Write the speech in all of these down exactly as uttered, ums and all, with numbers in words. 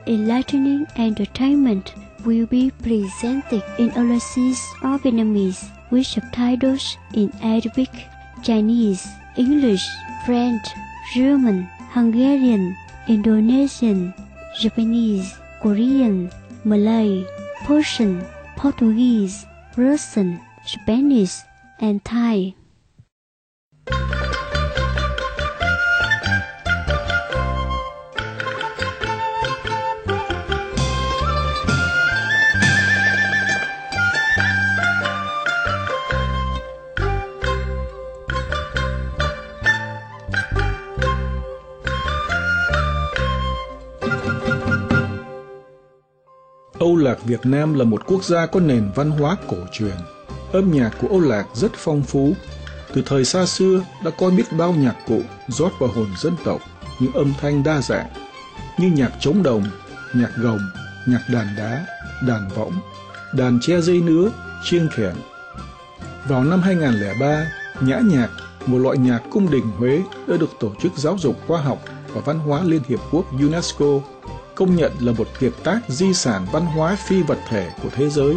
enlightening entertainment will be presented in overseas or Vietnamese with subtitles in Arabic, Chinese, English, French, German, Hungarian, Indonesian, Japanese, Korean, Malay, Persian, Portuguese, Russian, Spanish, and Thai. Âu Lạc Việt Nam là một quốc gia có nền văn hóa cổ truyền. Âm nhạc của Âu Lạc rất phong phú. Từ thời xa xưa đã có biết bao nhạc cụ rót vào hồn dân tộc những âm thanh đa dạng như nhạc trống đồng, nhạc gồng, nhạc đàn đá, đàn võng, đàn che dây nứa, chiêng khẻn. Vào năm hai không không ba, nhã nhạc, một loại nhạc cung đình Huế đã được Tổ chức Giáo dục Khoa học và Văn hóa Liên Hiệp Quốc UNESCO công nhận là một kiệt tác di sản văn hóa phi vật thể của thế giới.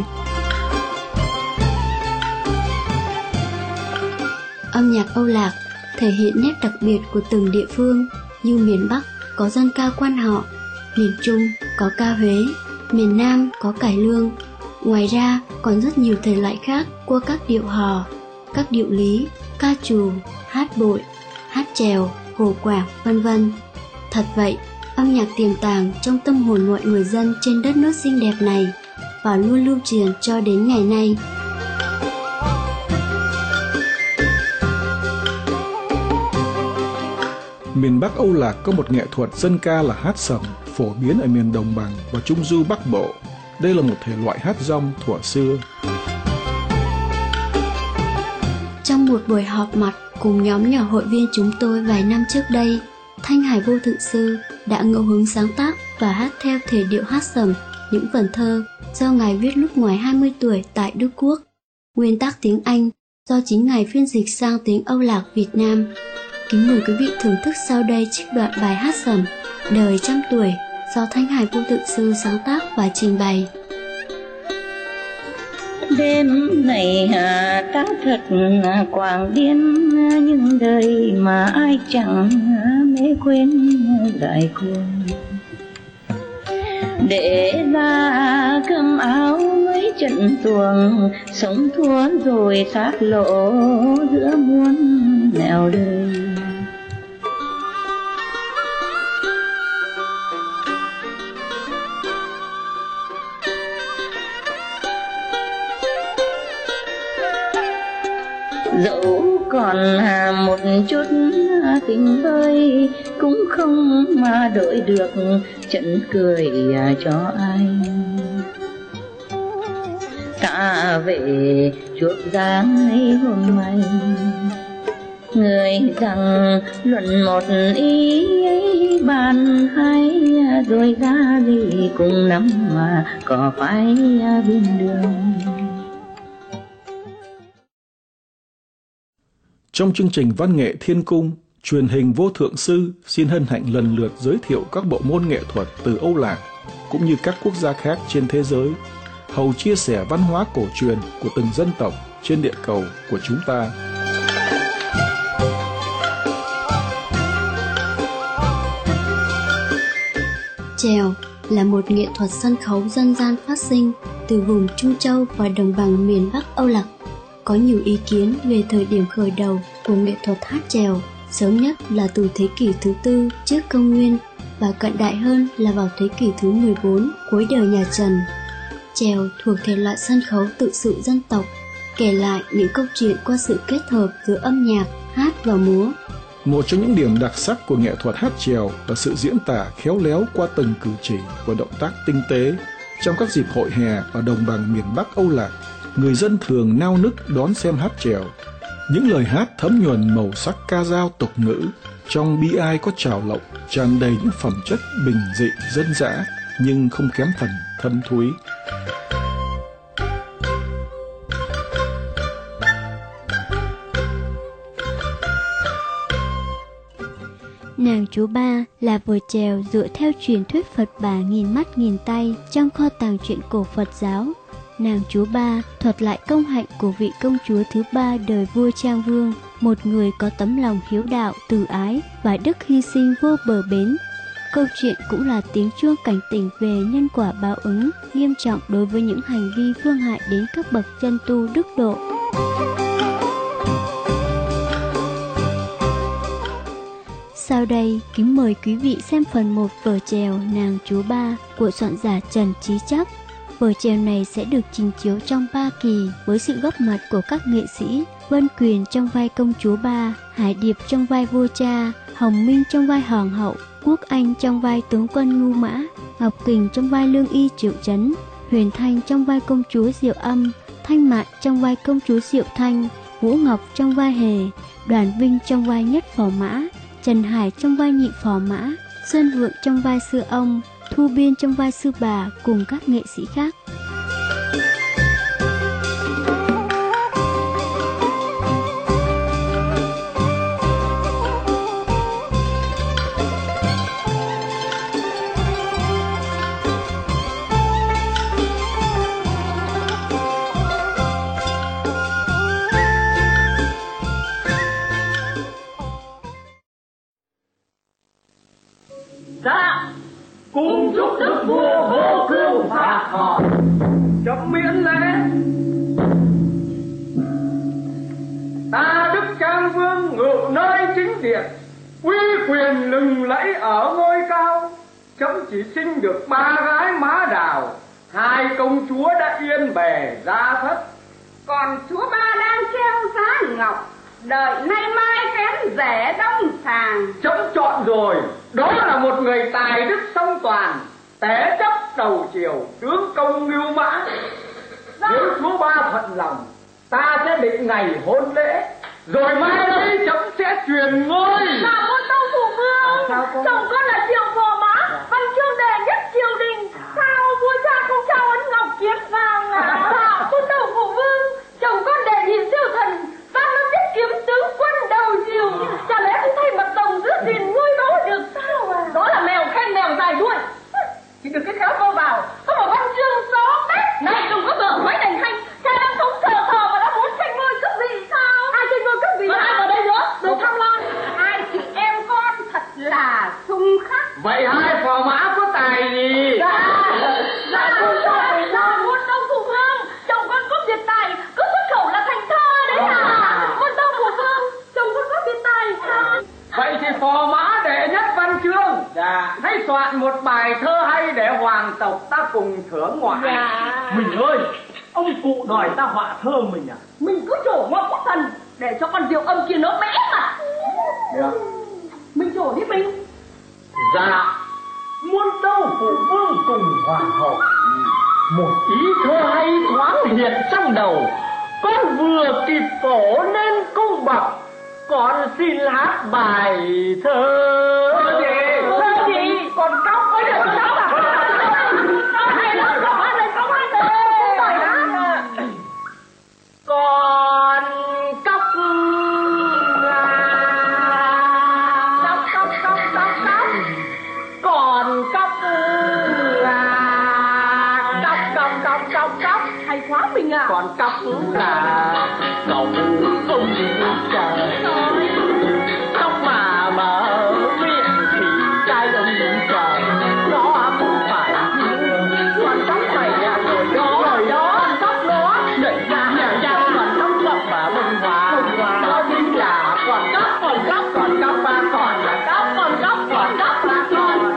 Âm nhạc Âu Lạc thể hiện nét đặc biệt của từng địa phương, như miền Bắc có dân ca Quan Họ, miền Trung có ca Huế, miền Nam có cải lương. Ngoài ra còn rất nhiều thể loại khác qua các điệu hò, các điệu lý, ca trù, hát bội, hát chèo, hồ quảng, vân vân. Thật vậy, âm nhạc tiềm tàng trong tâm hồn mọi người dân trên đất nước xinh đẹp này và luôn lưu truyền cho đến ngày nay. Miền Bắc Âu Lạc có một nghệ thuật dân ca là hát sẩm, phổ biến ở miền Đồng bằng và Trung Du Bắc Bộ. Đây là một thể loại hát rong thuở xưa. Trong một buổi họp mặt cùng nhóm nhỏ hội viên chúng tôi vài năm trước đây, Thanh Hải Vô Thượng Sư đã ngẫu hứng sáng tác và hát theo thể điệu hát sẩm những vần thơ do Ngài viết lúc ngoài hai mươi tuổi tại Đức Quốc. Nguyên tác tiếng Anh do chính Ngài phiên dịch sang tiếng Âu Lạc Việt Nam. Kính mời quý vị thưởng thức sau đây trích đoạn bài hát sẩm Đời trăm tuổi do Thanh Hải Vô Thượng Sư sáng tác và trình bày. Đêm này hà ta thật quảng điên, nhưng đời mà ai chẳng mê quên lại cuồng. Để ra cơm áo mấy trận tuồng, sống thua rồi sát lộ giữa muôn nẻo đời. Dẫu còn một chút tình vơi, cũng không mà đổi được trận cười cho ai. Ta về chuộc dáng ấy hôm nay, người rằng luận một ý bàn hay, rồi ra đi cùng nắm mà có phải bên đường. Trong chương trình Văn nghệ Thiên Cung, truyền hình Vô Thượng Sư xin hân hạnh lần lượt giới thiệu các bộ môn nghệ thuật từ Âu Lạc cũng như các quốc gia khác trên thế giới, hầu chia sẻ văn hóa cổ truyền của từng dân tộc trên địa cầu của chúng ta. Chèo là một nghệ thuật sân khấu dân gian phát sinh từ vùng Trung Châu và đồng bằng miền Bắc Âu Lạc. Có nhiều ý kiến về thời điểm khởi đầu của nghệ thuật hát chèo, sớm nhất là từ thế kỷ thứ tư trước công nguyên và cận đại hơn là vào thế kỷ thứ mười bốn cuối đời nhà Trần. Chèo thuộc thể loại sân khấu tự sự dân tộc, kể lại những câu chuyện qua sự kết hợp giữa âm nhạc, hát và múa. Một trong những điểm đặc sắc của nghệ thuật hát chèo là sự diễn tả khéo léo qua từng cử chỉ và động tác tinh tế. Trong các dịp hội hè ở đồng bằng miền Bắc Âu Lạc, người dân thường nao nức đón xem hát chèo. Những lời hát thấm nhuần màu sắc ca dao tục ngữ, trong bi ai có trào lộng, tràn đầy những phẩm chất bình dị dân dã nhưng không kém phần thâm thúy. Nàng Chúa Ba là vở chèo dựa theo truyền thuyết Phật Bà nghìn mắt nghìn tay trong kho tàng truyện cổ Phật giáo. Nàng Chúa Ba thuật lại công hạnh của vị công chúa thứ ba đời vua Trang Vương, một người có tấm lòng hiếu đạo, từ ái và đức hy sinh vô bờ bến. Câu chuyện cũng là tiếng chuông cảnh tỉnh về nhân quả báo ứng nghiêm trọng đối với những hành vi phương hại đến các bậc chân tu đức độ. Sau đây, kính mời quý vị xem phần một vở chèo Nàng Chúa Ba của soạn giả Trần Trí Chắc. Vở chèo này sẽ được trình chiếu trong ba kỳ với sự góp mặt của các nghệ sĩ Vân Quyền trong vai công chúa Ba, Hải Điệp trong vai vua cha, Hồng Minh trong vai hoàng hậu, Quốc Anh trong vai tướng quân Ngưu Mã, Ngọc Kình trong vai lương y Triệu Chấn, Huyền Thanh trong vai công chúa Diệu Âm, Thanh Mạn trong vai công chúa Diệu Thanh, Vũ Ngọc trong vai Hề, Đoàn Vinh trong vai Nhất Phò Mã, Trần Hải trong vai Nhị Phò Mã, Xuân Vượng trong vai Sư Ông, Thu Biên trong vai Sư Bà cùng các nghệ sĩ khác. Dạ, cùng chúc đức vua vô cương phạt họ, chấm miễn lễ. Ta Đức Trang Vương ngự nơi chính điện, uy quyền lừng lẫy ở ngôi cao. Chấm chỉ sinh được ba gái má đào, hai công chúa đã yên bề ra thất. Còn chúa Ba đang treo giá ngọc, đợi nay mai kén rẻ đông sàng. Chấm chọn rồi, đó là một người tài đức song toàn, tế chấp đầu triều, tướng công Ngưu Mã. Nếu chúa Ba thuận lòng, ta sẽ định ngày hôn lễ, rồi mai đây chấm sẽ truyền ngôi. Là con tâu phụ vương, à, con... chồng con là Triệu Phò Mã, dạ. Văn chương đệ nhất triều đình. Sao vua cha không trao ấn ngọc kiếm vàng à? Dạ, con tâu phụ vương, chồng con đệ nhị siêu thần, ta nó biết kiếm tướng quân đầu triều, chả lẽ không thay mặt đồng giữa tiền ngôi đó được sao à? Đó là mèo khen mèo dài đuôi, chỉ được cái khéo vô vào, có một văn chương gió bét. Này đừng có bở quấy đành hành, cha đang sống thờ thờ mà đã muốn tranh ngôi cướp vị sao? Ai tranh ngôi cướp vị? Ai vào đây nữa? Đồ tham lam. Hai chị em con thật là xung khắc. Vậy hai phò mã có tài gì? Dạ, dạ con tài là muôn đông phụ vương, chồng con có biệt tài, cứ xuất khẩu là thành thơ đấy à. Muôn đông phụ vương, chồng con có biệt tài. Vậy thì phò mã đệ nhất văn chương, dạ, hãy soạn một bài thơ hay để hoàng tộc ta cùng thưởng ngoại. Dạ. Mình ơi, ông cụ đòi ta họa thơ mình à? Mình cứ trổ ngọc quốc thần để cho con Diệu Âm kia nó bẽ mặt. Được. Mình trổ đi mình. Dạ, muôn tâu phụ vương cùng hoàng hậu, một ý thơ hay thoáng hiện trong đầu, con vừa kịp phổ nên cung bậc, con xin hát bài thơ. Thơ gì? Thơ gì? Còn cóc với được cóc à? Cóc hay lắm, cóc hát đây, cóc hát đây. Con cóc là cóc cóc cóc cóc cóc. Còn cóc là cóc cóc cóc cóc cóc. Hay quá mình à. Còn cóc là cậu không trời. Cóc mà mở miệng thì trai ông trời. Nó không phải con cóc này là rồi đó rồi đó. Cóc đó đẩy ra nhà ra còn cóc cóc mà bông hòa. Đó chính là còn cóc còn cóc còn cóc ba còn là cóc còn cóc còn cóc ba còn.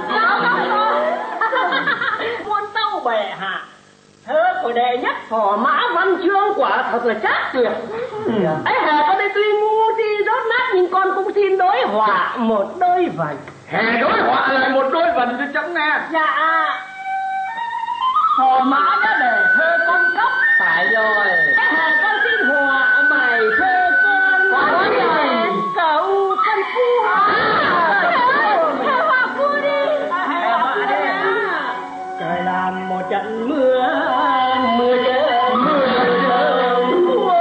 Muôn tâu bệ hạ, thơ của đệ nhất Phò Mã văn chương quả thật là trác tuyệt. Ấy Hề con đây tuy ngu thi rốt nát nhưng con cũng xin đối họa một đôi vần. Hề đối họa lại một đôi vần cho chấm nghe. Dạ. Phò Mã đã để thơ con cóc. Phải rồi. Ấy Hề con xin họa mày thơ con. Phải rồi. Cậu thân phu hả? Thơ họa vua đi. Hề họa đi. Trời làm một trận mưa, mưa rơi, mưa rơi, mưa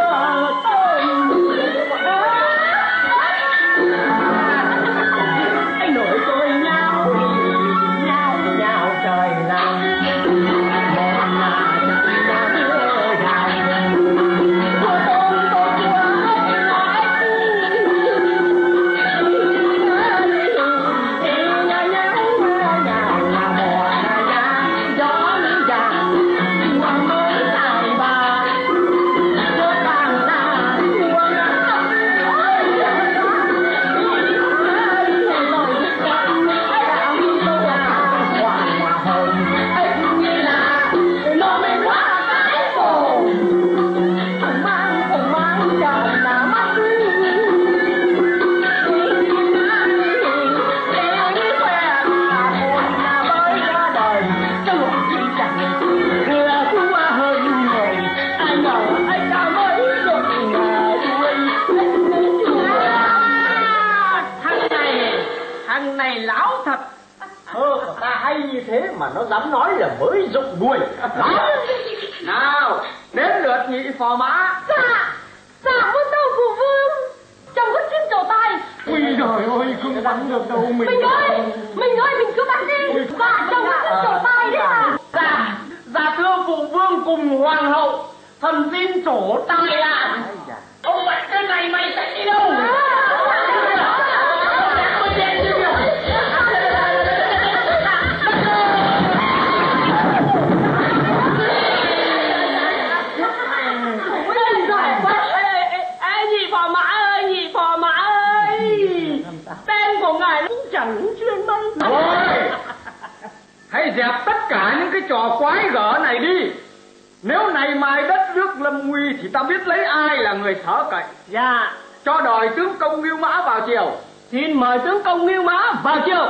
tơi. Anh nổi mà nó dám nói là mới dụng đuôi. Nào, đến lượt nhị phò mã. Dạ, dạ muôn tâu phụ vương. Chồng có xin trổ tài. Ui trời ơi, không bắn được đâu mình. Mình ơi, mình ơi, mình cứ bắn đi. Dạ, chồng có xin trổ tài đấy à. Dạ, dạ thưa phụ vương cùng hoàng hậu, thần xin trổ tài ạ. Ông bạn cái này mày sẽ đi đâu? Chẳng chuyên mây. Thôi, hãy dẹp tất cả những cái trò quái gở này đi. Nếu này mai đất nước lâm nguy thì ta biết lấy ai là người thở cậy. Dạ. Cho đòi tướng công Ngưu Mã vào triều. Xin mời tướng công Ngưu Mã vào triều.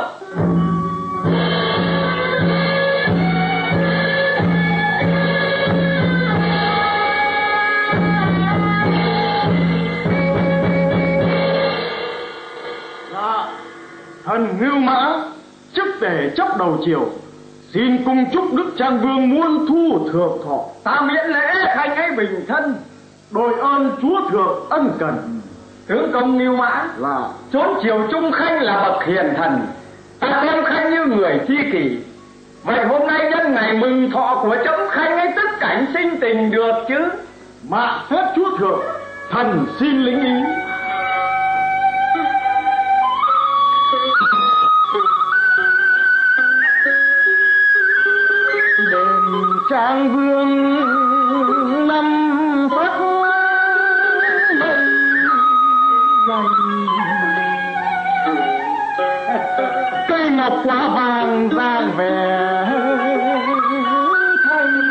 Thần Ngưu Mã chức tể chấp đầu triều, xin cung chúc Đức Trang Vương muôn thu thượng thọ. Ta miễn lễ khanh ấy bình thân, đội ơn Chúa thượng ân cần. tướng công Ngưu Mã Là chốn triều trung khanh là bậc hiền thần, ta xem khanh như người tri kỷ. Vậy hôm nay nhân ngày mừng thọ của chấm, khanh ấy tức cảnh sinh tình được chứ? mạ phép Chúa thượng, thần xin lĩnh ý. Trang Vương năm phát cây ngọc quả vàng vàng vẻ thanh,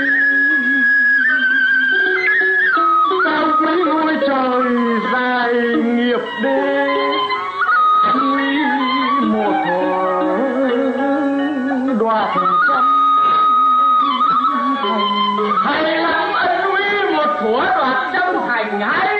cao quý ngôi trời dài nghiệp đế, quý một thuở đoạt trăm. Hay lắm, ân uy một thuở đoạt trăm thành hay.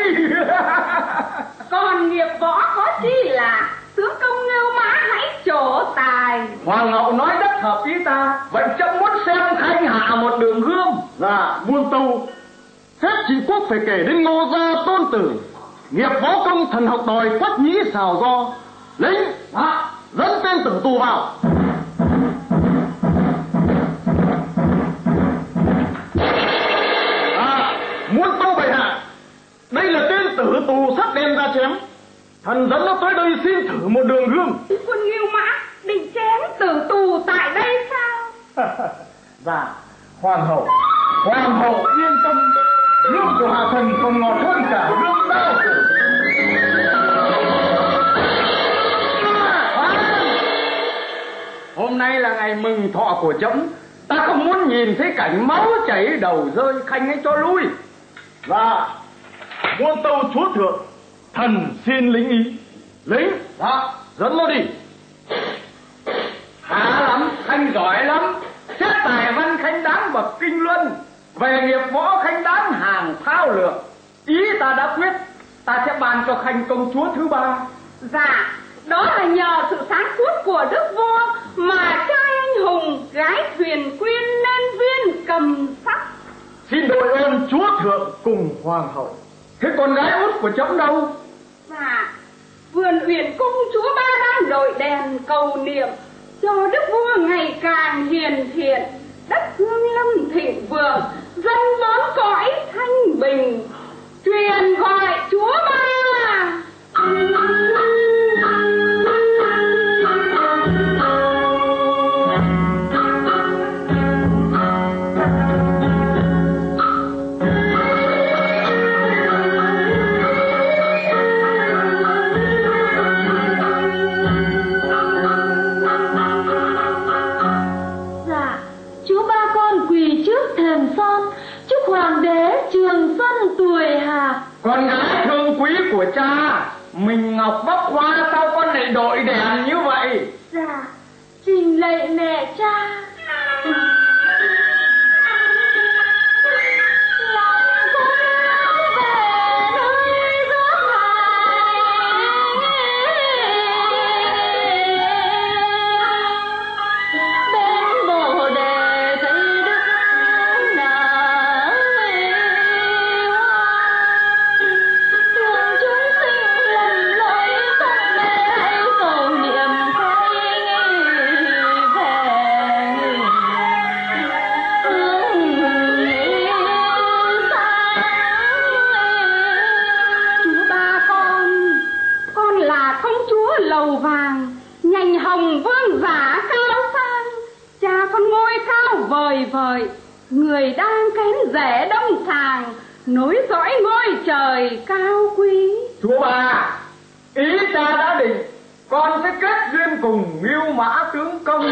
Còn nghiệp võ có chi là tướng công Ngưu Mã hãy trổ tài. Hoàng hậu nói rất hợp ý ta, vậy chấm muốn xem khanh hạ một đường gươm. Dạ, muôn tâu, phép trị quốc phải kể đến Ngô Gia Tôn Tử, nghiệp võ công thần học đòi Quách Nhĩ Xào Do. Lính, Đó, dẫn tên tử tù vào. À, muôn tâu bệ hạ, đây là tên tử tù sắp đem ra chém. Thần dẫn nó tới đây xin thử một đường gươm. Quân Ngưu Mã định chém tử tù tại đây sao? Dạ, hoàng hậu, hoàng hậu yên tâm, gươm của hạ thần còn ngọt hơn cả gươm đao tử. hôm nay là ngày mừng thọ của chấm, ta không muốn nhìn thấy cảnh máu chảy đầu rơi, khanh ấy cho lui. Dạ, muôn tâu chúa thượng, thần xin lính ý. Lính, Đó, dẫn nó đi. khá lắm, khanh giỏi lắm. Xét tài văn khanh đáng bậc kinh luân, về nghiệp võ khanh đáng hàng thao lược. Ý ta đã quyết, ta sẽ ban cho khanh công chúa thứ ba. Dạ, đó là nhờ sự sáng suốt của đức vua mà trai anh hùng gái thuyền quyên nên viên cầm sắc. Xin đội ơn chúa thượng cùng hoàng hậu. Thế con gái út của chấm đâu? Dạ, vườn uyển cung chúa ba đang đội đèn cầu niệm cho đức vua ngày càng hiền thiện, đất hương lâm thịnh vượng, dân bốn cõi thanh bình, truyền gọi chúa ba. Con gái thương quý của cha, mình ngọc bắp hoa, sao con lại đội đèn như vậy? Dạ, trình lạy mẹ cha. Bên vời vợi, người đang kén rẻ đông sàng, nối dõi ngôi trời cao quý. Chúa bà, ý cha đã định, con sẽ kết duyên cùng Ngưu Mã tướng công.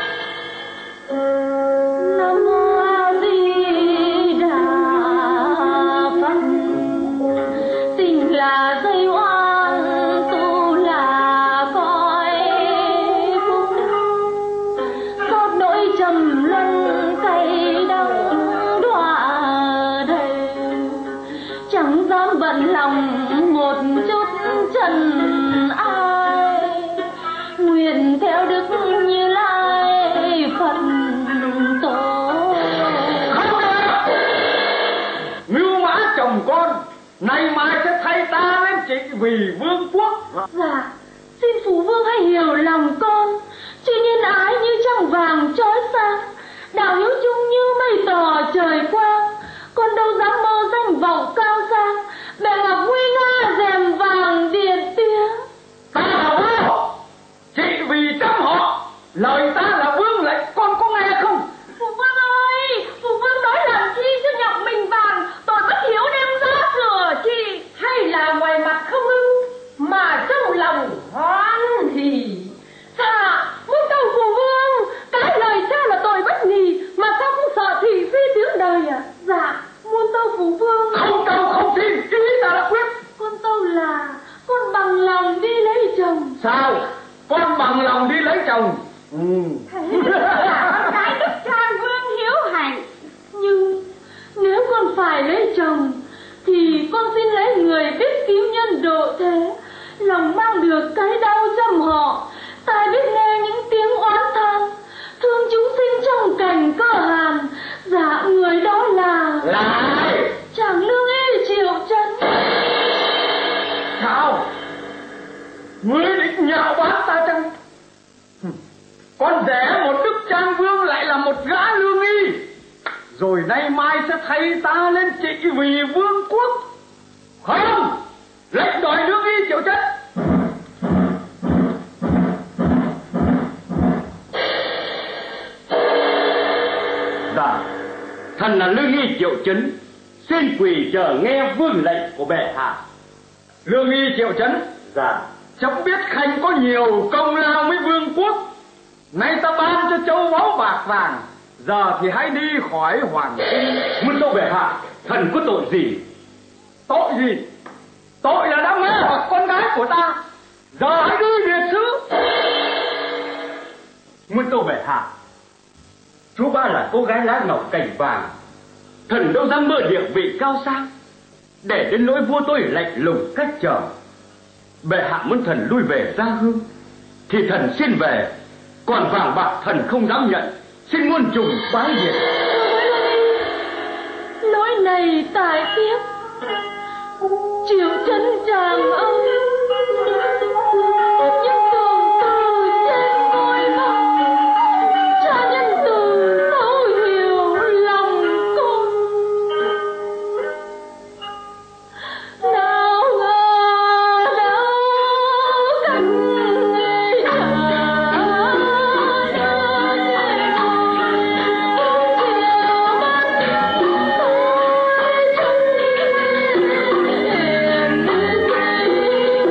Nam mô A Di Đà Phật. Tình là dây oan, tu là cõi phúc. Xót nỗi trầm luân cay đắng đọa đầy, chẳng dám bận lòng một chút trần ai. Nguyện theo Đức Như Lai Phật tổ. Không được! Ngưu Mã chồng con nay mai sẽ thay ta lên trị vì vương quốc. Dạ, xin phụ vương hãy hiểu lòng con. Chỉ nhân ái như trăng vàng chói sáng, đạo hiếu chung như mây tỏ trời quang. Con đâu dám mơ danh vọng cao sang, bề ngọc nguy nga rèm vàng điện tiếng. Ta là vua, trị vì trăm họ, lời ta là vương lệnh, con có nghe không? Phụ vương ơi, phụ vương nói làm chi cho nhọc mình vàng, tội bất hiếu đem ra sửa chi. Hay là ngoài mặt không ưng, mà trong lòng hoan hỉ. Dạ, muốn tâu phụ vương, cái lời cha là tội bất nhì, mà sao không sợ thị phi tiếng đời à? Dạ, muốn tâu phụ vương. Không tâu không tin, ý ta đã quyết. Con tâu là con bằng lòng đi lấy chồng. Sao? Con bằng lòng đi lấy chồng? Ừ. Là con gái đức cha vương hiếu hạnh. Nhưng nếu con phải lấy chồng thì con xin lấy người biết cứu nhân độ thế, lòng mang được cái đau trăm họ, tai biết nghe những tiếng oán than, thương chúng sinh trong cảnh cơ hàn. Dạ, người đó là Là ai? chàng lương y Triệu Trấn. Sao? Ngươi định nhạo báng ta chăng? Con rể một đức trang vương lại là một gã lương y, rồi nay mai sẽ thay ta lên trị vì vương quốc. Không, lệnh đòi lương y Triệu Trấn. Dạ, thần là lương y Triệu Trấn, xin quỳ chờ nghe vương lệnh của bệ hạ. Lương y Triệu Trấn, Dạ, chấm biết khanh có nhiều công lao với vương quốc, nay ta ban cho châu báu bạc vàng, giờ thì hãy đi khỏi hoàng cung. muốn tâu bệ hạ, thần có tội gì? Tội gì? Tội là đã mê hoặc con gái của ta, giờ hãy đi biệt xứ. Muốn tâu bệ hạ, chú ba là cô gái lá ngọc cành vàng, thần đâu dám mơ địa vị cao sang, để đến nỗi vua tôi lạnh lùng cách trở. Bệ hạ muốn thần lui về gia hương thì thần xin về, còn vàng bạc thần không dám nhận, xin muôn trùng bái diệt. Lỗi này tại tiếc Triệu Trấn chàng ơi, những tường từ trên ngôi vọng, cha nhân từ thấu hiểu lòng con. Nào ngờ đâu cánh người chờ nơi chiều mắt tôi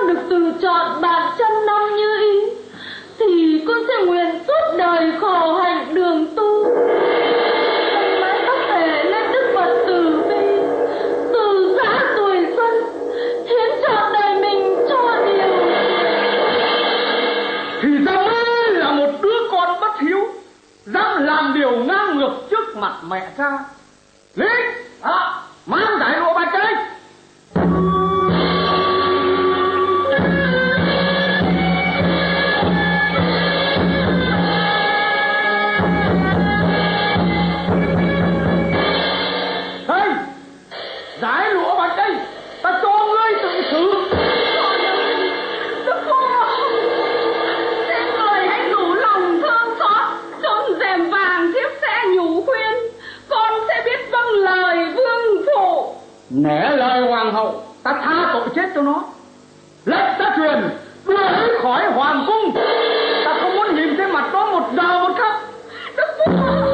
con được từ chọn bạc trăm năm như ý, thì con sẽ nguyện suốt đời khổ hạnh đường tu, mãi có thể lên Đức Phật từ bi, từ giã tuổi xuân, hiến trọn đời mình cho điều. Thì ra mới là một đứa con bất hiếu, dám làm điều ngang ngược trước mặt mẹ cha. Lý, à, mang giải lụa bạch đây. Hey, giải lụa bạch đây, ta cho ngươi tự xử. Đức vua, xin người hãy đủ lòng thương xót, chôn rèm vàng thiếp sẽ nhủ khuyên, con sẽ biết vâng lời vương phụ. Nể lời hoàng hậu, ta tha tội chết cho nó. Lệnh ta truyền, đưa ấy khỏi hoàng cung. Ta không muốn nhìn thấy mặt nó một giờ một khắc. Đức vua.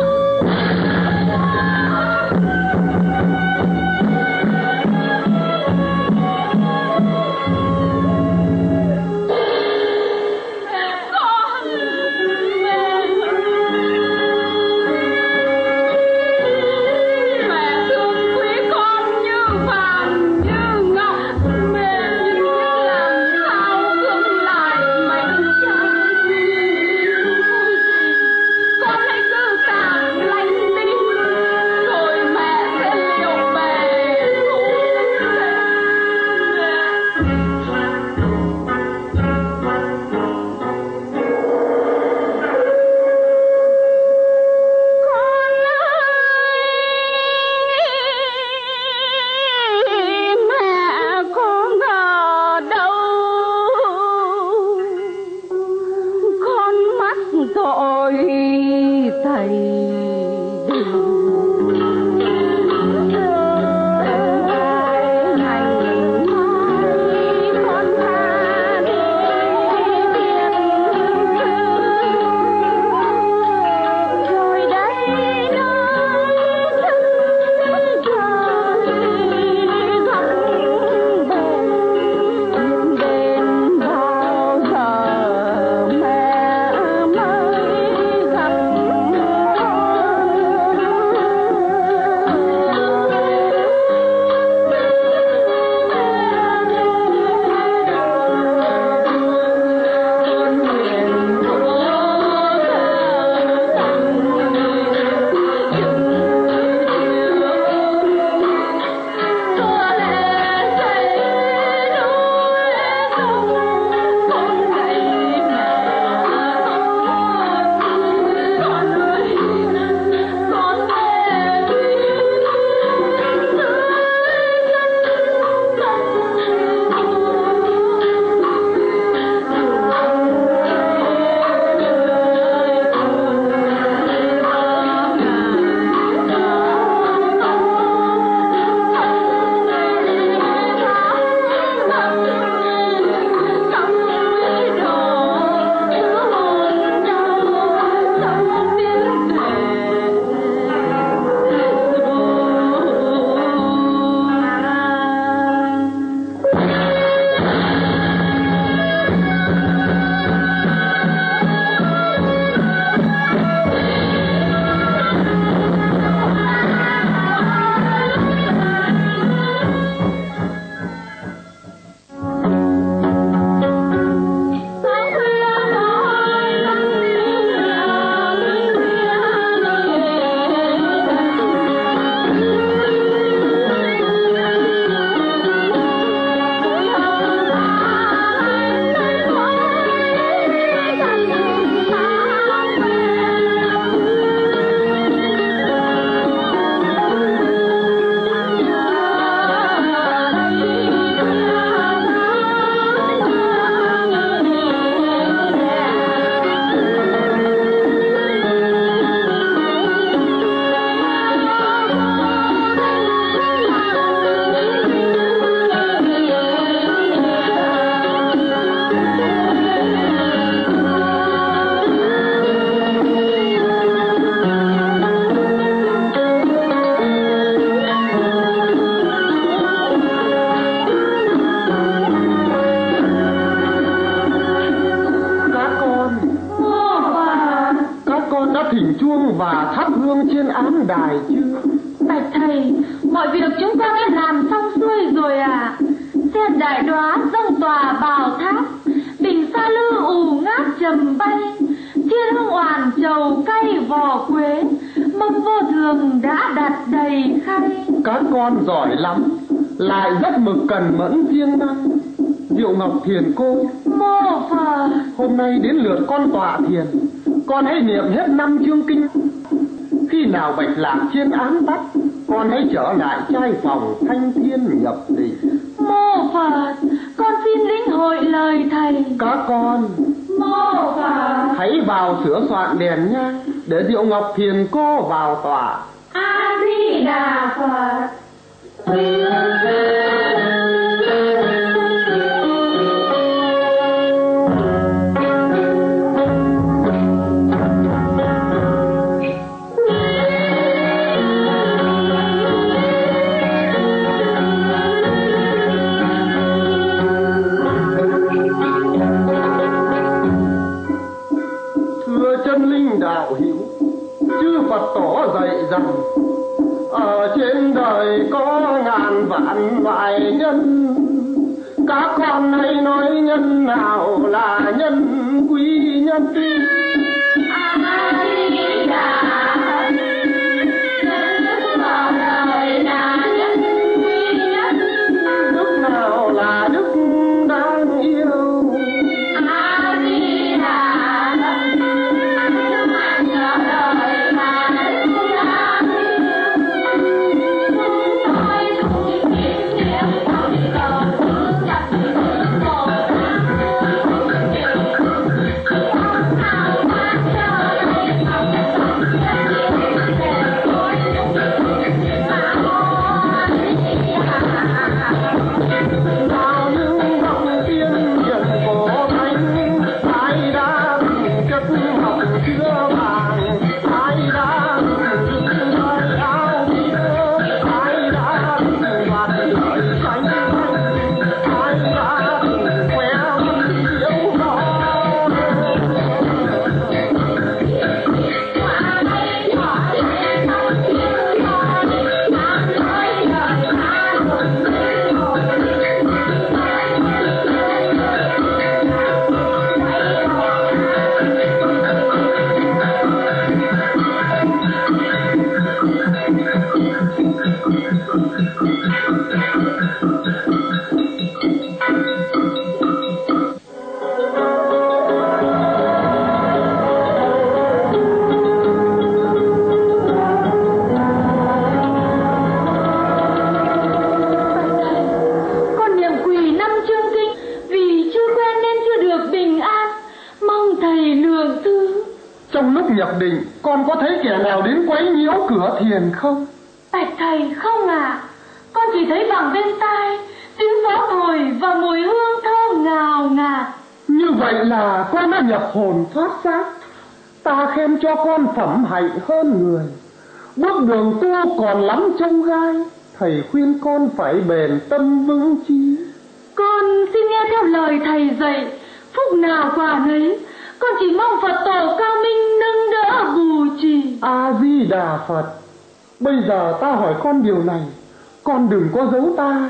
hương và thắp hương trên án đài chưa? Bạch thầy, mọi việc chúng con đã làm xong xuôi rồi à. Xe đại đoá dâng tòa bào tháp, bình sa lư ù ngát trầm bay, thiên hương oản trầu cay vò quế, mâm vô thường đã đặt đầy khay. Các con giỏi lắm, lại rất mực cần mẫn siêng năng. Diệu Ngọc Thiền cô, Mô Phật. hôm nay đến lượt con tọa thiền, con hãy niệm hết năm chương kinh. Khi nào Bạch Lạc trên án bắt, con hãy trở lại trai phòng thanh thiên nhập định. Mô Phật, con xin lĩnh hội lời thầy. Các con, Mô Phật. hãy vào sửa soạn đèn nhang để Diệu Ngọc Thiền cô vào tòa. A Di Đà Phật. Đạo hiểu chư Phật tổ dạy rằng ở trên đời có ngàn vạn loại nhân, các con hãy nói nhân nào là nhân quý nhân. Đức nào là đức đáng yêu. Nhập định, con có thấy kẻ nào đến quấy nhiễu cửa thiền không? Bạch thầy, không à. Con chỉ thấy bằng bên tai tiếng gió thổi và mùi hương thơm ngào ngạt. Như vậy là con đã nhập hồn thoát xác. Ta khen cho con phẩm hạnh hơn người. Bước đường tu còn lắm chông gai, thầy khuyên con phải bền tâm vững chí. Con xin nghe theo lời thầy dạy, phúc nào quả nấy. Con chỉ mong Phật tổ cao minh nâng đỡ bù trì. A Di Đà Phật. Bây giờ ta hỏi con điều này, con đừng có giấu ta.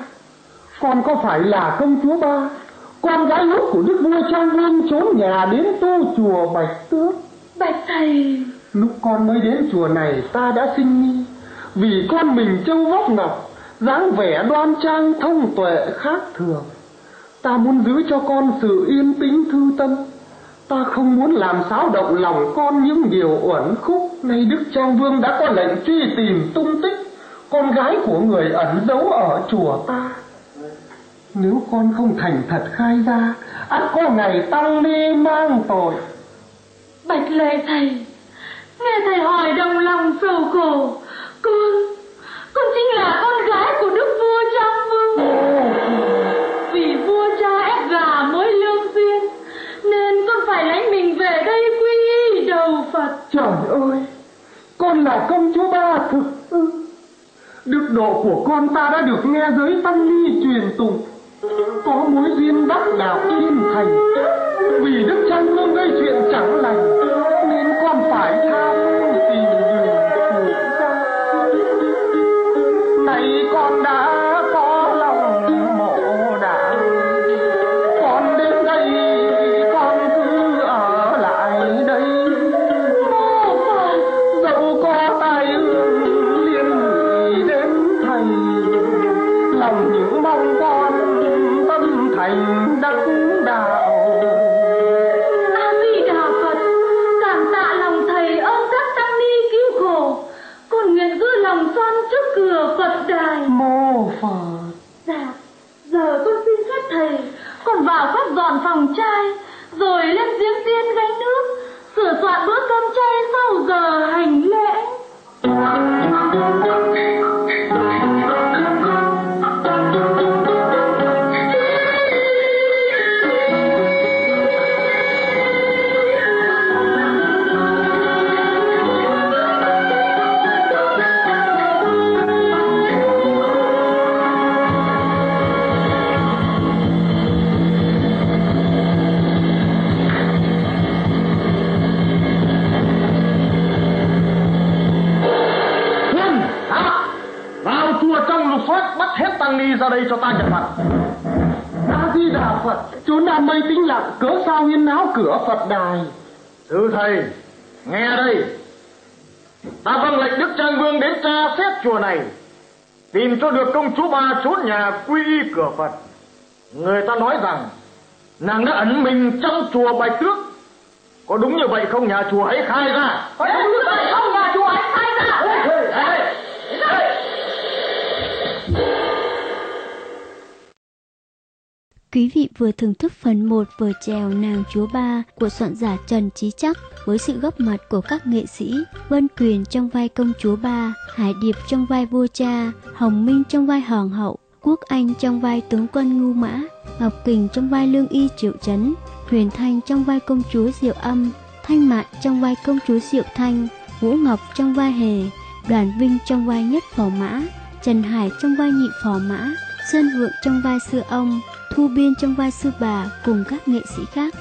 Con có phải là công chúa Ba, con gái út của đức vua Trang Vương trốn nhà đến tu chùa Bạch Tước? Bạch thầy, lúc con mới đến chùa này ta đã sinh nghi, vì con mình trâu vóc ngọc, dáng vẻ đoan trang thông tuệ khác thường. Ta muốn giữ cho con sự yên tĩnh thư tâm. Ta không muốn làm xáo động lòng con những điều uẩn khúc. Nay đức Trang Vương đã có lệnh truy tìm tung tích con gái của người ẩn giấu ở chùa ta. Nếu con không thành thật khai ra, ắt có ngày tăng ni mang tội. Bạch lệ thầy, nghe thầy hỏi đồng lòng sầu khổ. Con, con chính là con gái của đức vua Trang Vương. Vì vua cha ép gà mới lương duyên, nên con phải lấy mình về đây quy y đầu Phật. Trời ơi, con là công chúa Ba thực ư? Đức độ của con ta đã được nghe giới tăng ni truyền tụng, có mối duyên đắc đạo thiên thành. Vì đức Trang Vương gây chuyện chẳng lành, nên con phải tha phương tìm đắc đạo. A Di Đà Phật, cảm tạ lòng thầy ơn các tăng ni cứu khổ, con nguyện giữ lòng son trước cửa Phật đài. Mô Phật. Dạ, giờ con xin phép thầy, con vào phát dọn phòng trai, rồi lên giếng tiên gánh nước, sửa soạn bữa cơm chay sau giờ hành lễ. Tăng ni ra đây cho ta nhận mặt. A Di Đà Phật, chốn đàn mây tĩnh lặng, cớ sao huyên náo cửa Phật đài. Thưa thầy, nghe đây, ta vâng lệnh Đức Trang Vương đến tra xét chùa này, tìm cho được công chúa Ba trốn nhà quy y cửa Phật. Người ta nói rằng nàng đã ẩn mình trong chùa Bạch Tước. Có đúng như vậy không, nhà chùa hãy khai ra. Có đúng như vậy không, nhà chùa hãy khai ra. Ê, ê, ê. Quý vị vừa thưởng thức phần một vở chèo Nàng Chúa Ba của soạn giả Trần Chí Chắc với sự góp mặt của các nghệ sĩ Vân Quyền trong vai công chúa Ba, Hải Điệp trong vai vua cha, Hồng Minh trong vai hoàng hậu, Quốc Anh trong vai tướng quân Ngưu Mã, Ngọc Kình trong vai lương y Triệu Chấn, Huyền Thanh trong vai công chúa Diệu Âm, Thanh Mạn trong vai công chúa Diệu Thanh, Vũ Ngọc trong vai Hề, Đoàn Vinh trong vai Nhất Phò Mã, Trần Hải trong vai Nhị Phò Mã, Sơn Vượng trong vai Sư Ông, Thu Biên trong vai Sư Bà cùng các nghệ sĩ khác.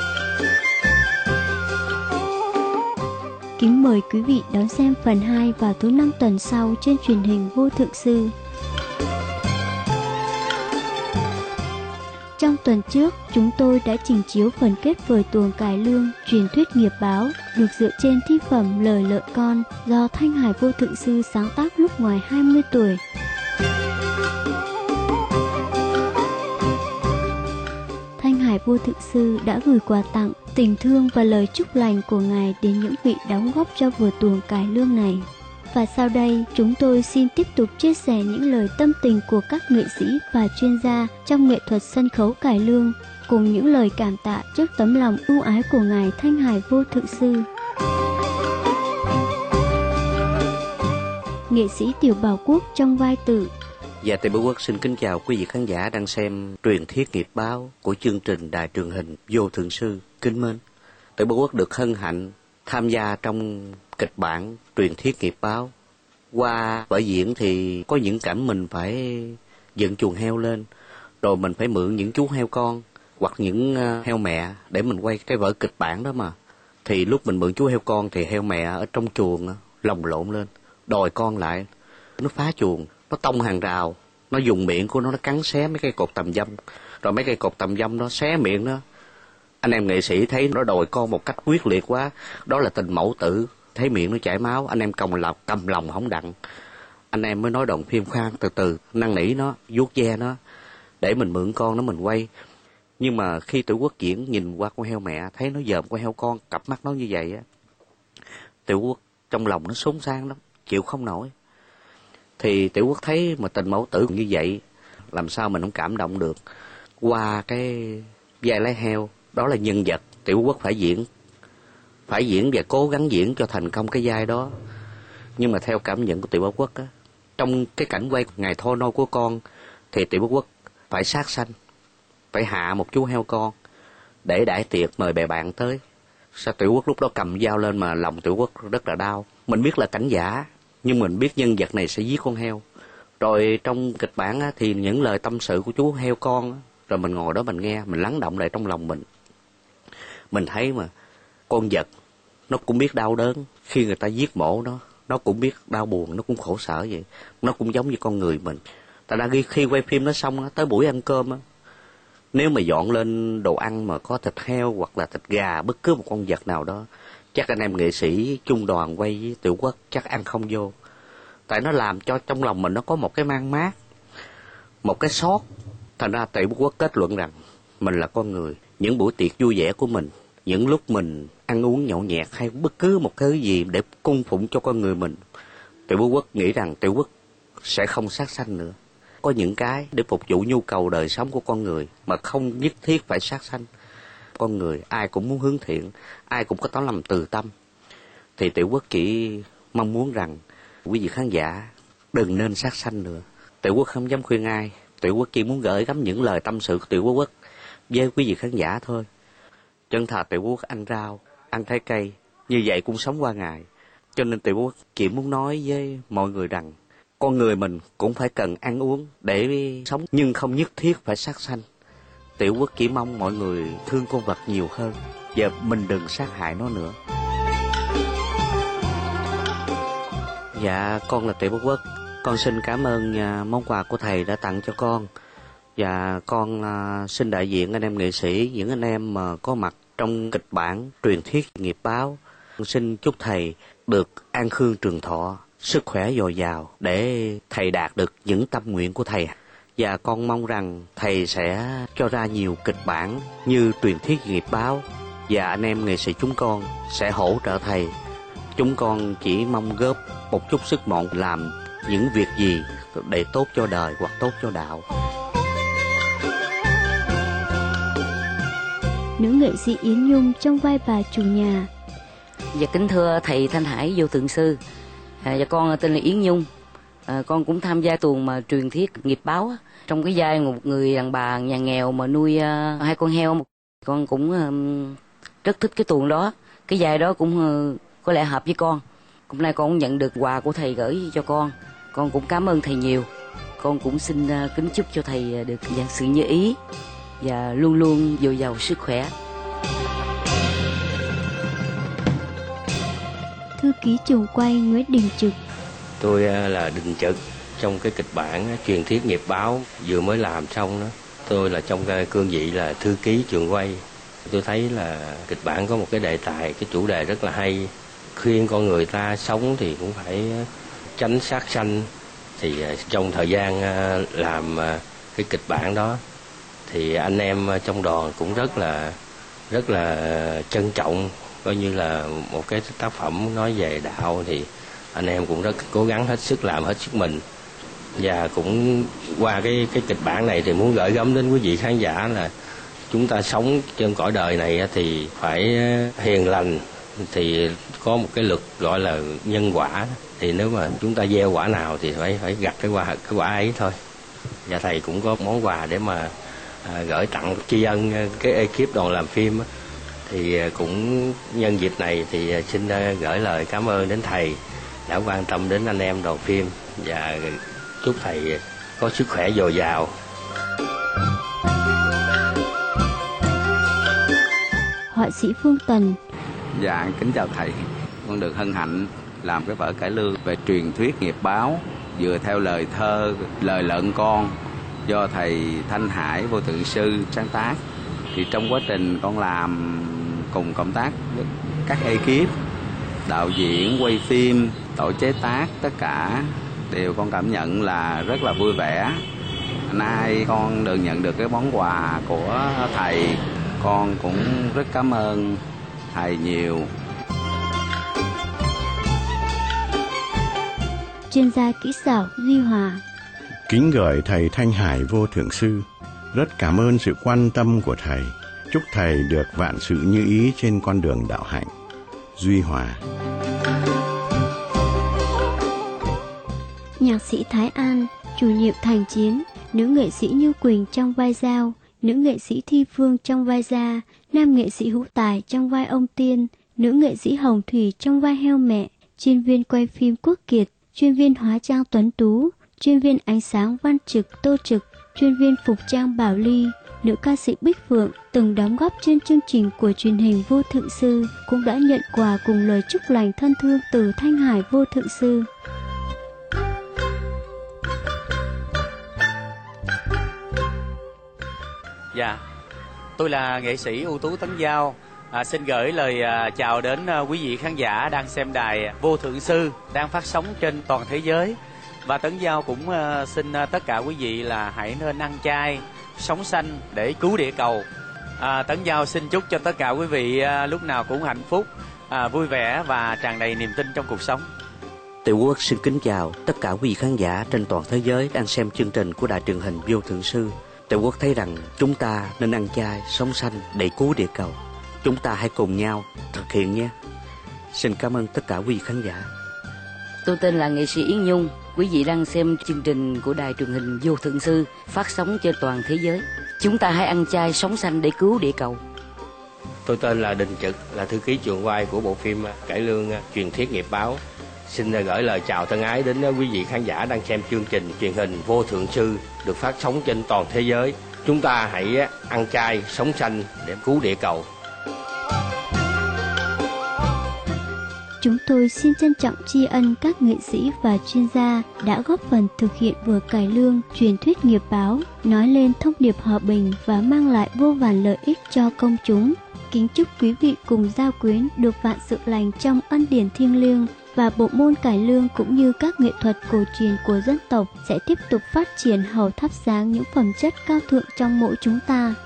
Kính mời quý vị đón xem phần hai vào thứ năm tuần sau trên truyền hình Vô Thượng Sư. Trong tuần trước, chúng tôi đã trình chiếu phần kết vở tuồng cải lương truyền thuyết nghiệp báo được dựa trên thi phẩm Lời Lợi Con do Thanh Hải Vô Thượng Sư sáng tác lúc ngoài hai mươi tuổi. Thanh Hải Vô Thượng Sư đã gửi quà tặng, tình thương và lời chúc lành của Ngài đến những vị đóng góp cho vở tuồng cải lương này. Và sau đây, chúng tôi xin tiếp tục chia sẻ những lời tâm tình của các nghệ sĩ và chuyên gia trong nghệ thuật sân khấu cải lương, cùng những lời cảm tạ trước tấm lòng ưu ái của Ngài Thanh Hải Vô Thượng Sư. Nghệ sĩ Tiểu Bảo Quốc trong vai Tử. Dạ, Tiểu Bảo Quốc xin kính chào quý vị khán giả đang xem truyền thuyết nghiệp báo của chương trình đài truyền hình Vô Thượng Sư kính mến. Tiểu Bảo Quốc được hân hạnh tham gia trong kịch bản truyền thuyết nghiệp báo. Qua vở diễn thì có những cảnh mình phải dựng chuồng heo lên, rồi mình phải mượn những chú heo con hoặc những heo mẹ để mình quay cái vở kịch bản đó mà. Thì lúc mình mượn chú heo con thì heo mẹ ở trong chuồng lồng lộn lên, đòi con lại, nó phá chuồng, nó tông hàng rào, nó dùng miệng của nó nó cắn xé mấy cây cột tằm dâm, rồi mấy cây cột tằm dâm nó xé miệng nó. Anh em nghệ sĩ thấy nó đòi con một cách quyết liệt quá, đó là tình mẫu tử, thấy miệng nó chảy máu, anh em cầm lòng cầm lòng không đặng, anh em mới nói đoạn phim khoan từ từ năn nỉ nó, vuốt ve nó để mình mượn con nó mình quay. Nhưng mà khi Tiểu Quốc diễn nhìn qua con heo mẹ, thấy nó dòm con heo con, cặp mắt nó như vậy á, Tiểu Quốc trong lòng nó xốn sang lắm, chịu không nổi. Thì Tiểu Quốc thấy mà tình mẫu tử như vậy, làm sao mình không cảm động được. Qua cái vai lái heo, đó là nhân vật Tiểu Quốc phải diễn, phải diễn và cố gắng diễn cho thành công cái vai đó. Nhưng mà theo cảm nhận của Tiểu Bảo Quốc á, trong cái cảnh quay ngày thôi nôi của con thì Tiểu Bảo Quốc phải sát sanh, phải hạ một chú heo con để đãi tiệc mời bè bạn tới. Sao Tiểu Quốc lúc đó cầm dao lên mà lòng Tiểu Quốc rất là đau. Mình biết là cảnh giả, nhưng mình biết nhân vật này sẽ giết con heo. Rồi trong kịch bản á, thì những lời tâm sự của chú heo con á, rồi mình ngồi đó mình nghe, mình lắng động lại trong lòng mình. Mình thấy mà con vật nó cũng biết đau đớn, khi người ta giết mổ nó, nó cũng biết đau buồn, nó cũng khổ sở vậy. Nó cũng giống như con người mình. Tại ra khi quay phim nó xong á, tới buổi ăn cơm á, nếu mà dọn lên đồ ăn mà có thịt heo hoặc là thịt gà, bất cứ một con vật nào đó, chắc anh em nghệ sĩ chung đoàn quay với Tiểu Quốc chắc ăn không vô. Tại nó làm cho trong lòng mình nó có một cái mang mát, một cái xót. Thành ra Tiểu Quốc kết luận rằng mình là con người. Những buổi tiệc vui vẻ của mình, những lúc mình ăn uống nhậu nhẹt hay bất cứ một cái gì để cung phụng cho con người mình, Tiểu Phú Quốc nghĩ rằng Tiểu Quốc sẽ không sát sanh nữa. Có những cái để phục vụ nhu cầu đời sống của con người mà không nhất thiết phải sát sanh. Con người ai cũng muốn hướng thiện, ai cũng có tấm lòng từ tâm. Thì Tiểu Quốc chỉ mong muốn rằng quý vị khán giả đừng nên sát sanh nữa. Tiểu Quốc không dám khuyên ai. Tiểu Quốc chỉ muốn gửi gắm những lời tâm sự của Tiểu Quốc với quý vị khán giả thôi. Chân thật Tiểu Quốc ăn rau, ăn trái cây, như vậy cũng sống qua ngày. Cho nên Tiểu Quốc chỉ muốn nói với mọi người rằng con người mình cũng phải cần ăn uống để sống, nhưng không nhất thiết phải sát sanh. Tiểu Quốc chỉ mong mọi người thương con vật nhiều hơn, và mình đừng sát hại nó nữa. Dạ, con là Tiểu Quốc. Con xin cảm ơn uh, món quà của thầy đã tặng cho con. Và con uh, xin đại diện anh em nghệ sĩ, những anh em mà uh, có mặt trong kịch bản truyền thuyết nghiệp báo. Con xin chúc thầy được an khương trường thọ, sức khỏe dồi dào để thầy đạt được những tâm nguyện của thầy. Và con mong rằng thầy sẽ cho ra nhiều kịch bản như truyền thuyết nghiệp báo, và anh em nghệ sĩ chúng con sẽ hỗ trợ thầy. Chúng con chỉ mong góp một chút sức mọn làm những việc gì để tốt cho đời hoặc tốt cho đạo. Nữ nghệ sĩ Yến Nhung trong vai bà chủ nhà. Dạ kính thưa thầy Thanh Hải Vô Thượng Sư, à, và con tên là Yến Nhung. À, con cũng tham gia tuồng mà truyền thuyết nghiệp báo á. Trong cái vai một người đàn bà nhà nghèo mà nuôi uh, hai con heo. Con cũng uh, rất thích cái tuồng đó. Cái vai đó cũng uh, có lẽ hợp với con. Hôm nay con cũng nhận được quà của thầy gửi cho con. Con cũng cảm ơn thầy nhiều. Con cũng xin uh, kính chúc cho thầy được vạn sự như ý và luôn luôn dồi dào sức khỏe. Thư ký trường quay Nguyễn Đình Trực. Tôi là Đình Trực, trong cái kịch bản truyền thuyết nghiệp báo vừa mới làm xong đó. Tôi là trong cái cương vị là thư ký trường quay. Tôi thấy là kịch bản có một cái đề tài, cái chủ đề rất là hay. Khuyên con người ta sống thì cũng phải tránh sát sanh. Thì trong thời gian làm cái kịch bản đó thì anh em trong đoàn cũng rất là rất là trân trọng, coi như là một cái tác phẩm nói về đạo, thì anh em cũng rất cố gắng hết sức làm hết sức mình. Và cũng qua cái cái kịch bản này thì muốn gửi gắm đến quý vị khán giả là chúng ta sống trên cõi đời này thì phải hiền lành, thì có một cái luật gọi là nhân quả, thì nếu mà chúng ta gieo quả nào thì phải phải gặt cái quả cái quả ấy thôi. Và thầy cũng có món quà để mà à, gửi tặng tri ân cái ekip đoàn làm phim á. Thì cũng nhân dịp này thì xin gửi lời cảm ơn đến thầy đã quan tâm đến anh em đoàn phim, và chúc thầy có sức khỏe dồi dào. Họa sĩ Phương Tần. Dạ, kính chào thầy. Con được hân hạnh làm cái vở cải lương về truyền thuyết nghiệp báo, vừa theo lời thơ Lời Lợn Con do thầy Thanh Hải Vô Thượng Sư sáng tác. Thì trong quá trình con làm cùng cộng tác với các ekip, đạo diễn, quay phim, tổ chế tác, tất cả đều con cảm nhận là rất là vui vẻ. Nay con được nhận được cái món quà của thầy, con cũng rất cảm ơn thầy nhiều. Chuyên gia kỹ xảo Duy Hòa. Kính gửi thầy Thanh Hải Vô Thượng Sư, rất cảm ơn sự quan tâm của thầy. Chúc thầy được vạn sự như ý trên con đường đạo hạnh. Duy Hòa. Nhạc sĩ Thái An, chủ nhiệm Thành Chiến. Nữ nghệ sĩ Như Quỳnh trong vai Giao, nữ nghệ sĩ Thi Phương trong vai Gia, nam nghệ sĩ Hữu Tài trong vai ông Tiên, nữ nghệ sĩ Hồng Thủy trong vai heo mẹ, chuyên viên quay phim Quốc Kiệt, chuyên viên hóa trang Tuấn Tú, chuyên viên ánh sáng Văn Trực Tô Trực, chuyên viên phục trang Bảo Ly. Nữ ca sĩ Bích Phượng từng đóng góp trên chương trình của truyền hình Vô Thượng Sư cũng đã nhận quà cùng lời chúc lành thân thương từ Thanh Hải Vô Thượng Sư. Dạ, tôi là nghệ sĩ ưu tú Tấn Giao. À, xin gửi lời à, chào đến à, quý vị khán giả đang xem đài Vô Thượng Sư đang phát sóng trên toàn thế giới. Và Tấn Giao cũng à, xin à, tất cả quý vị là hãy nên ăn chay sống xanh để cứu địa cầu. À, Tấn Giao xin chúc cho tất cả quý vị à, lúc nào cũng hạnh phúc, à, vui vẻ và tràn đầy niềm tin trong cuộc sống. Tiểu Quốc xin kính chào tất cả quý vị khán giả trên toàn thế giới đang xem chương trình của Đài Truyền hình Vô Thượng Sư. Tiểu Quốc thấy rằng chúng ta nên ăn chay, sống xanh để cứu địa cầu. Chúng ta hãy cùng nhau thực hiện nhé. Xin cảm ơn tất cả quý vị khán giả. Tôi tên là nghệ sĩ Yến Nhung. Quý vị đang xem chương trình của Đài Truyền hình Vô Thượng Sư phát sóng trên toàn thế giới. Chúng ta hãy ăn chay, sống xanh để cứu địa cầu. Tôi tên là Đình Trực, là thư ký trường quay của bộ phim Cải Lương Truyền Thuyết Nghiệp Báo. Xin gửi lời chào thân ái đến quý vị khán giả đang xem chương trình truyền hình Vô Thượng Sư được phát sóng trên toàn thế giới. Chúng ta hãy ăn chay, sống xanh để cứu địa cầu. Chúng tôi xin trân trọng tri ân các nghệ sĩ và chuyên gia đã góp phần thực hiện vở cải lương Truyền Thuyết Nghiệp Báo, nói lên thông điệp hòa bình và mang lại vô vàn lợi ích cho công chúng. Kính chúc quý vị cùng gia quyến được vạn sự lành trong ân điển thiêng liêng, và bộ môn cải lương cũng như các nghệ thuật cổ truyền của dân tộc sẽ tiếp tục phát triển hầu thắp sáng những phẩm chất cao thượng trong mỗi chúng ta.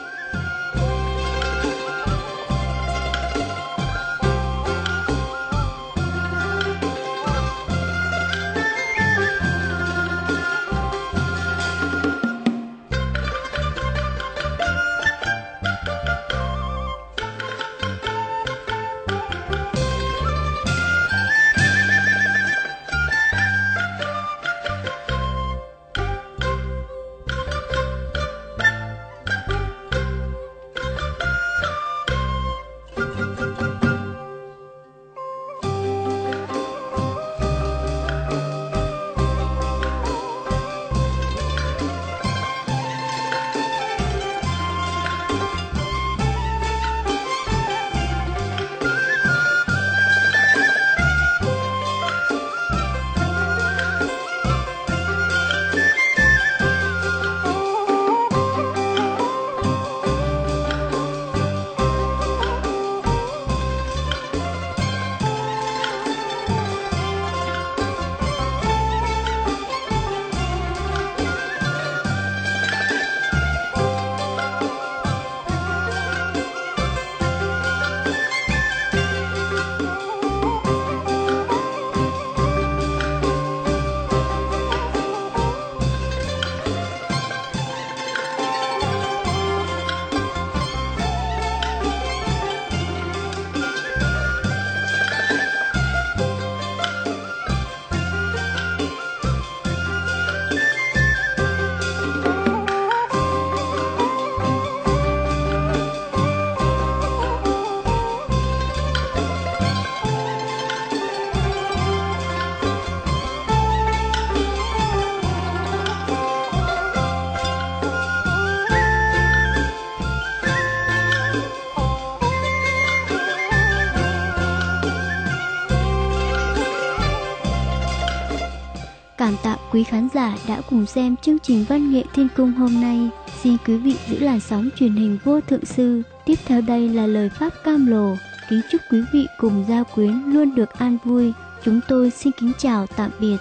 Cảm tạ quý khán giả đã cùng xem chương trình Văn nghệ Thiên Cung hôm nay. Xin quý vị giữ làn sóng truyền hình Vô Thượng Sư. Tiếp theo đây là lời pháp cam lồ. Kính chúc quý vị cùng gia quyến luôn được an vui. Chúng tôi xin kính chào tạm biệt.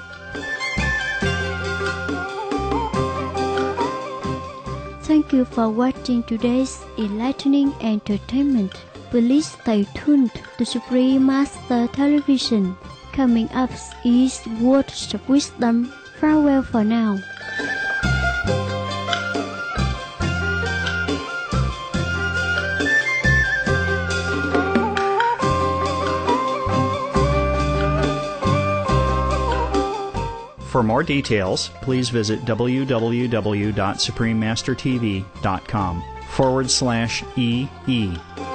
Thank you for watching today's enlightening entertainment. Please stay tuned to Supreme Master Television. Coming up is Words of Wisdom. Farewell for now. For more details, please visit w w w dot supreme master t v dot com forward slash E E.